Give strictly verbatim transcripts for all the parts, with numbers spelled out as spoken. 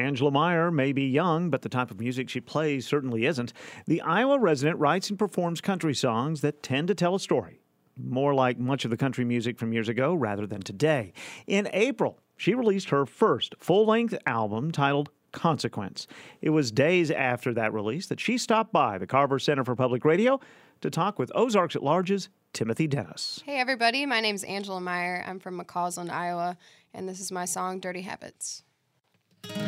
Angela Meyer may be young, but the type of music she plays certainly isn't. The Iowa resident writes and performs country songs that tend to tell a story, more like much of the country music from years ago rather than today. In April, she released her first full-length album titled Consequence. It was days after that release that she stopped by the Carver Center for Public Radio to talk with Ozarks at Large's Timothy Dennis. Hey everybody, my name's Angela Meyer. I'm from McCausland, Iowa, and this is my song, Dirty Habits. You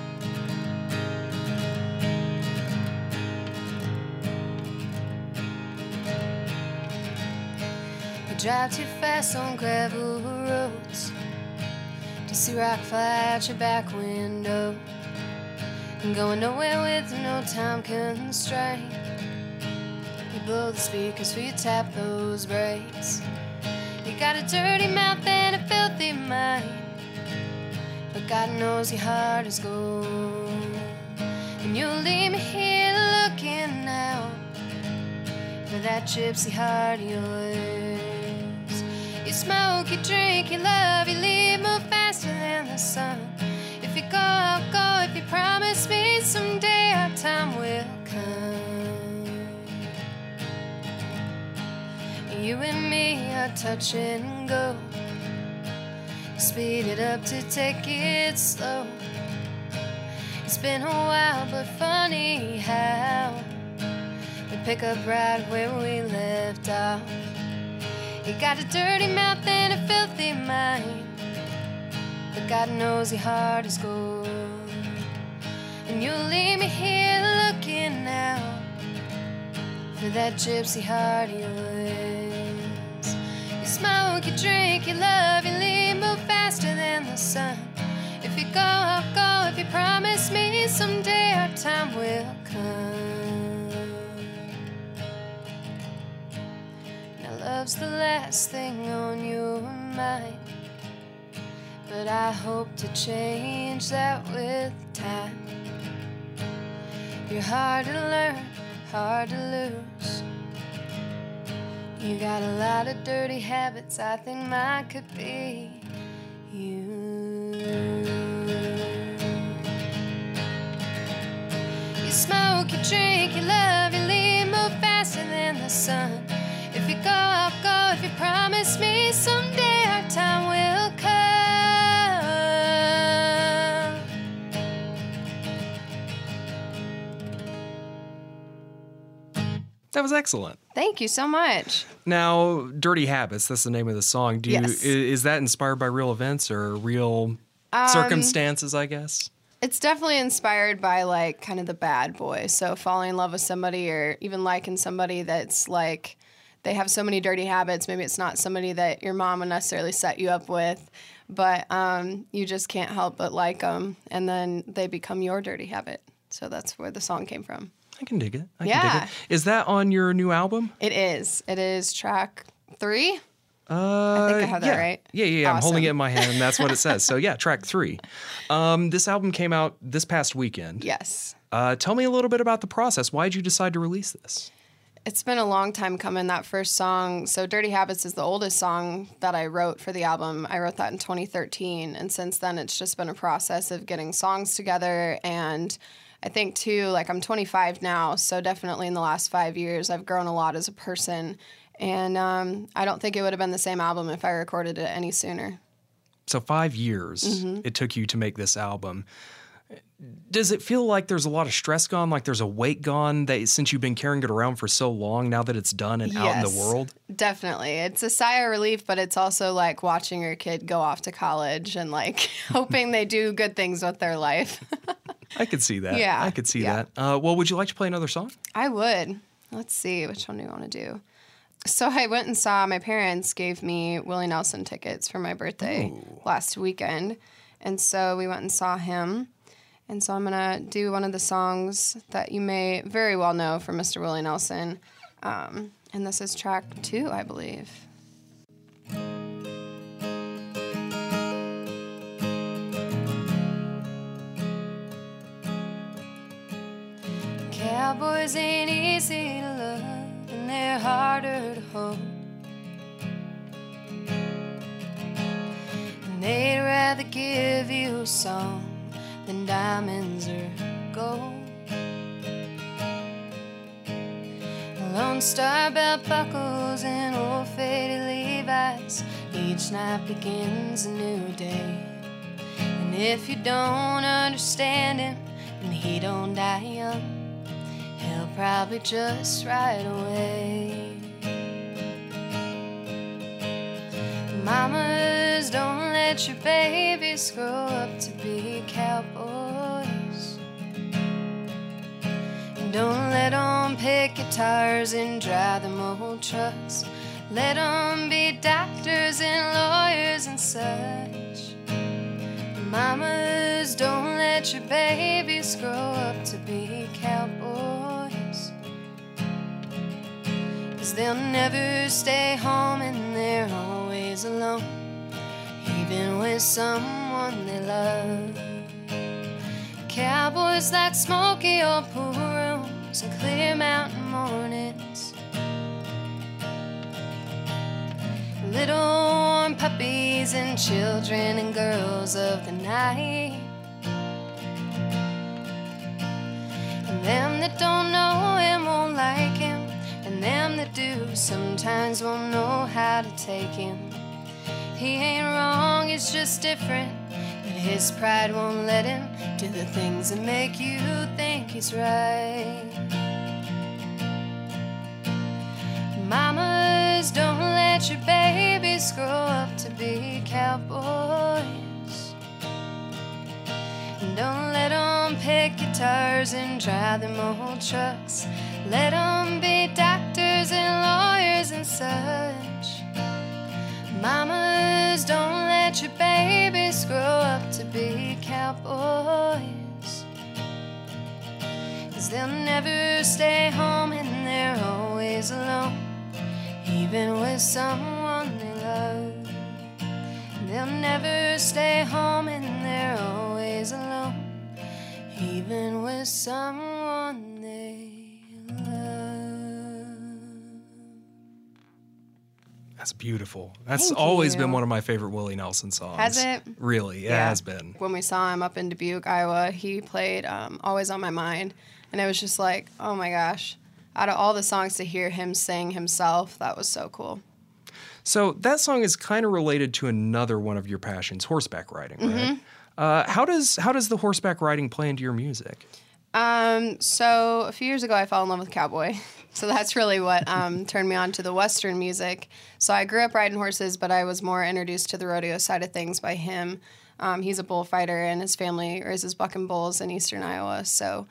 drive too fast on gravel roads to see rock fly out your back window, and going nowhere with no time constraint. You blow the speakers for you tap those brakes. You got a dirty mouth and a filthy mind, but God knows your heart is gold. And you'll leave me here looking out for that gypsy heart of yours. You smoke, you drink, you love, you leave, move faster than the sun. If you go, I'll go. If you promise me someday our time will come. You and me are touch and go. Speed it up to take it slow. It's been a while, but funny how we pick up right where we left off. You got a dirty mouth and a filthy mind, but God knows your heart is gold. And you'll leave me here looking out for that gypsy heart of yours. You smoke, you drink, you love, you leave, move faster than the sun. If you go, I'll go. If you promise me someday our time will come. Now love's the last thing on your mind, but I hope to change that with time. You're hard to learn, hard to lose. You got a lot of dirty habits, I think mine could be you. You smoke, you drink, you love, you leave, move faster than the sun. If you go, I'll go. If you promise me someday our time will come. That was excellent. Thank you so much. Now, Dirty Habits, that's the name of the song. Do you, Yes. i- is that inspired by real events or real Um, circumstances, I guess? It's definitely inspired by like kind of the bad boy. So falling in love with somebody or even liking somebody that's like they have so many dirty habits. Maybe it's not somebody that your mom would necessarily set you up with, but um, you just can't help but like them, and then they become your dirty habit. So that's where the song came from. I can dig it. I Yeah. can dig it. Is that on your new album? It is. It is track three. Uh, I think I have that yeah. right. Yeah, yeah, yeah. I'm holding Awesome. it in my hand, and that's what it says. So, yeah, track three. Um, this album came out this past weekend. Yes. Uh, tell me a little bit about the process. Why did you decide to release this? It's been a long time coming, that first song. So Dirty Habits is the oldest song that I wrote for the album. I wrote that in twenty thirteen. And since then, it's just been a process of getting songs together. And I think, too, like I'm twenty-five now. So definitely in the last five years, I've grown a lot as a person. And um, I don't think it would have been the same album if I recorded it any sooner. So five years Mm-hmm. it took you to make this album. Does it feel like there's a lot of stress gone, like there's a weight gone that since you've been carrying it around for so long, now that it's done and out in the Yes, world? Definitely. It's a sigh of relief, but it's also like watching your kid go off to college and like hoping they do good things with their life. I could see that. Yeah, I could see yeah. that. Uh, well, would you like to play another song? I would. Let's see, which one do you want to do? So I went and saw, my parents gave me Willie Nelson tickets for my birthday Ooh. last weekend. And so we went and saw him. And so I'm going to do one of the songs that you may very well know from Mister Willie Nelson. Um, and this is track two, I believe. Cowboys ain't easy to love, and they're harder to hold. And they'd rather give you a song than in diamonds or gold. Lone Star belt buckles and old faded Levi's. Each night begins a new day. And if you don't understand him and he don't die young, he'll probably just ride away. Mamas, don't let your babies grow up to be cowboys. And don't let them pick guitars and drive them old trucks. Let them be doctors and lawyers and such. Mamas, don't let your babies grow up to be cowboys. 'Cause they'll never stay home and they're always alone, even with someone they love. Cowboys like smoky old pool rooms and clear mountain mornings. Little warm puppies and children and girls of the night. And them that don't know him won't like him, and them that do sometimes won't know how to take him. He ain't wrong, it's just different, but his pride won't let him do the things that make you think he's right. Mamas, don't let your babies grow up to be cowboys. And don't let them pick guitars and drive them old trucks. Let them be doctors and lawyers and such. Mamas, don't let your babies grow up to be cowboys. 'Cause they'll never stay home and they're always alone, even with someone they love. They'll never stay home and they're always alone, even with someone they love. That's beautiful. That's Thank always you. been one of my favorite Willie Nelson songs. Has it? Really, it Yeah. has been. When we saw him up in Dubuque, Iowa, he played um, Always on My Mind. And it was just like, oh my gosh. Out of all the songs to hear him sing himself, that was so cool. So that song is kind of related to another one of your passions, horseback riding, right? Mm-hmm. Uh, how does how does the horseback riding play into your music? Um, so a few years ago, I fell in love with cowboy. So that's really what um, turned me on to the Western music. So I grew up riding horses, but I was more introduced to the rodeo side of things by him. Um, he's a bullfighter, and his family raises bucking bulls in eastern Iowa. So,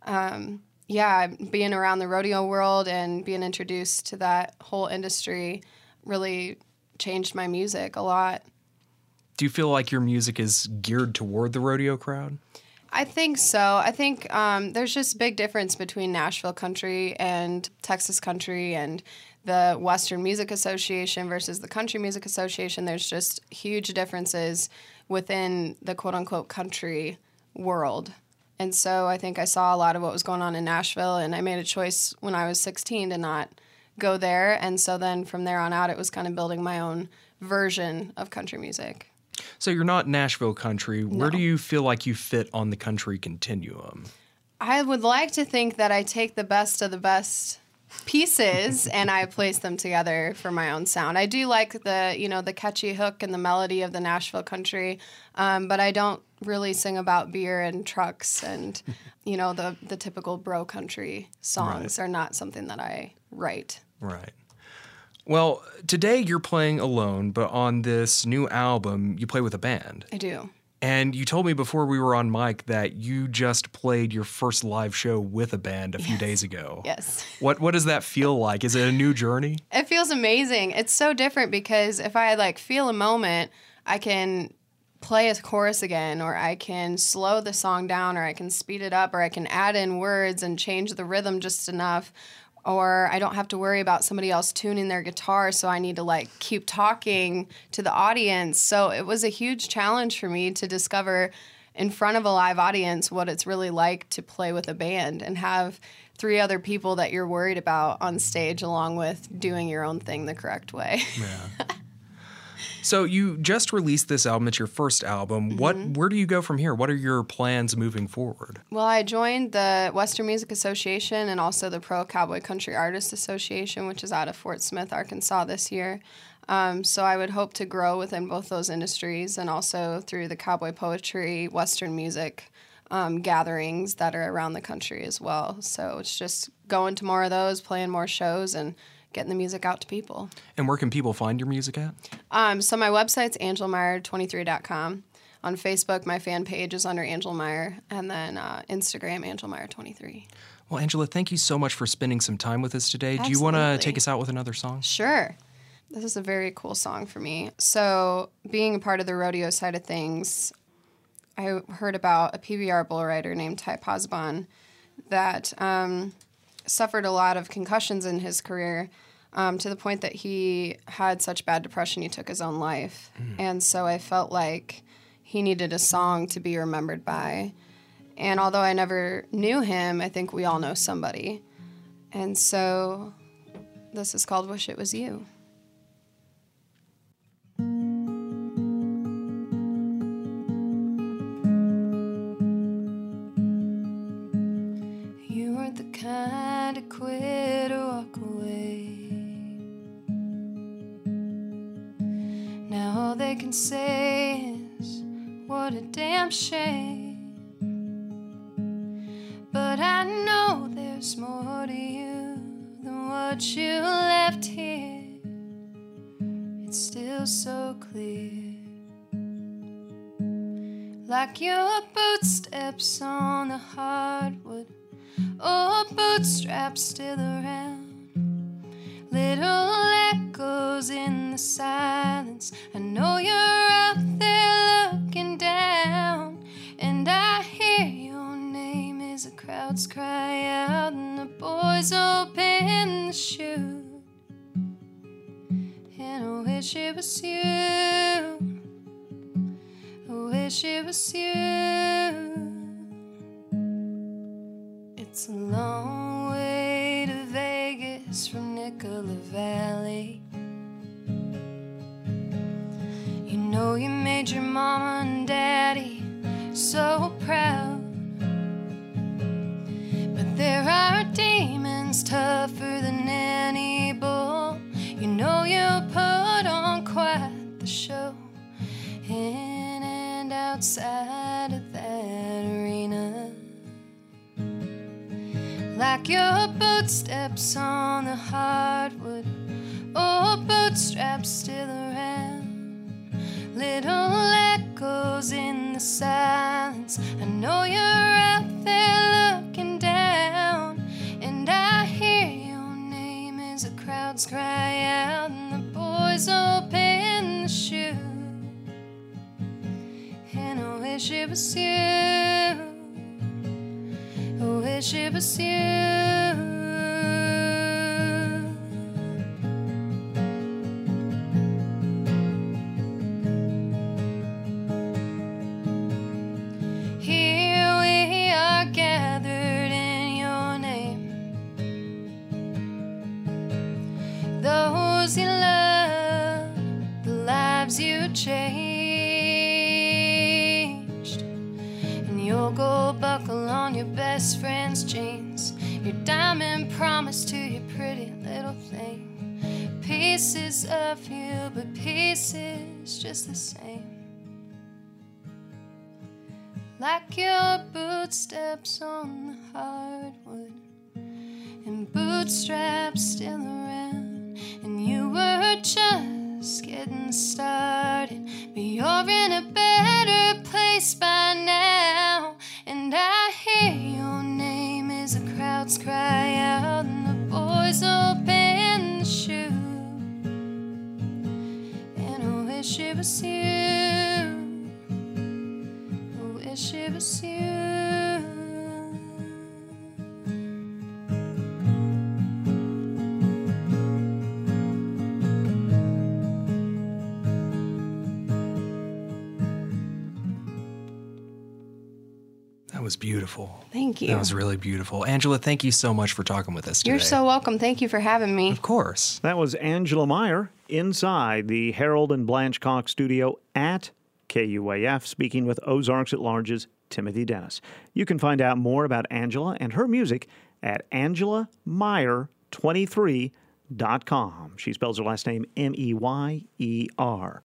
um, yeah, being around the rodeo world and being introduced to that whole industry really changed my music a lot. Do you feel like your music is geared toward the rodeo crowd? I think so. I think um, there's just a big difference between Nashville country and Texas country and the Western Music Association versus the Country Music Association. There's just huge differences within the quote-unquote country world. And so I think I saw a lot of what was going on in Nashville, and I made a choice when I was sixteen to not go there. And so then from there on out, it was kind of building my own version of country music. So you're not Nashville country. Where No. do you feel like you fit on the country continuum? I would like to think that I take the best of the best pieces and I place them together for my own sound. I do like the, you know, the catchy hook and the melody of the Nashville country, um, but I don't really sing about beer and trucks and, you know, the, the typical bro country songs Right. are not something that I write. Right. Well, today you're playing alone, but on this new album, you play with a band. I do. And you told me before we were on mic that you just played your first live show with a band a few days ago. Yes. What what does that feel like? Is it a new journey? It feels amazing. It's so different because if I like feel a moment, I can play a chorus again, or I can slow the song down, or I can speed it up, or I can add in words and change the rhythm just enough. Or I don't have to worry about somebody else tuning their guitar, so I need to like keep talking to the audience. So it was a huge challenge for me to discover in front of a live audience what it's really like to play with a band and have three other people that you're worried about on stage along with doing your own thing the correct way. Yeah. So you just released this album. It's your first album. Mm-hmm. What? Where do you go from here? What are your plans moving forward? Well, I joined the Western Music Association and also the Pro Cowboy Country Artists Association, which is out of Fort Smith, Arkansas this year. Um, so I would hope to grow within both those industries and also through the cowboy poetry, Western music um, gatherings that are around the country as well. So it's just going to more of those, playing more shows, and getting the music out to people. And where can people find your music at? Um, so my website's angel meyer twenty-three dot com. On Facebook, my fan page is under Angel Meyer, and then uh, Instagram, Angel Meyer twenty-three. Well, Angela, thank you so much for spending some time with us today. Absolutely. Do you want to take us out with another song? Sure. This is a very cool song for me. So being a part of the rodeo side of things, I heard about a P B R bull rider named Ty Posbon that um, suffered a lot of concussions in his career um, to the point that he had such bad depression he took his own life. Mm. And so I felt like he needed a song to be remembered by. And although I never knew him, I think we all know somebody. And so this is called Wish It Was You. You weren't the kind to quit or walk away. Now all they can say is, what a damn shame. But I know there's more to you than what you left here. It's still so clear. Like your footsteps on the hardwood, or bootstraps still around. Little echoes in the silence. I know you're up there looking down, and I hear your name as the crowds cry out and the boys open the chute. And I wish it was you. I wish it was you. It's a long way to Vegas from Nicola Valley. You know you made your mama and daddy so proud. But there are demons tougher than any bull. You know you put on quite the show. In and outside of that arena. Like your footsteps on the hardwood, or bootstraps still around. Little echoes in the silence. I know you're out there looking down, and I hear your name as the crowds cry out and the boys open the chute. And I wish it was you. I wish it was you. Here we are gathered in your name. Those you love, the lives you changed, and your gold buckle on your best friend's jeans, your diamond promise to your pretty little thing. Pieces of you, but pieces just the same. Like your footsteps on the hardwood, and bootstraps still around. And you were just getting started, but you're in a better place by now. And I hear your name as the crowds cry out and the boys open the chute. And I wish it was you. I wish it was you. was beautiful. Thank you. That was really beautiful. Angela, thank you so much for talking with us today. You're so welcome. Thank you for having me. Of course. That was Angela Meyer inside the Harold and Blanche Cox studio at K U A F, speaking with Ozarks at Large's Timothy Dennis. You can find out more about Angela and her music at angela meyer twenty-three dot com. She spells her last name M E Y E R.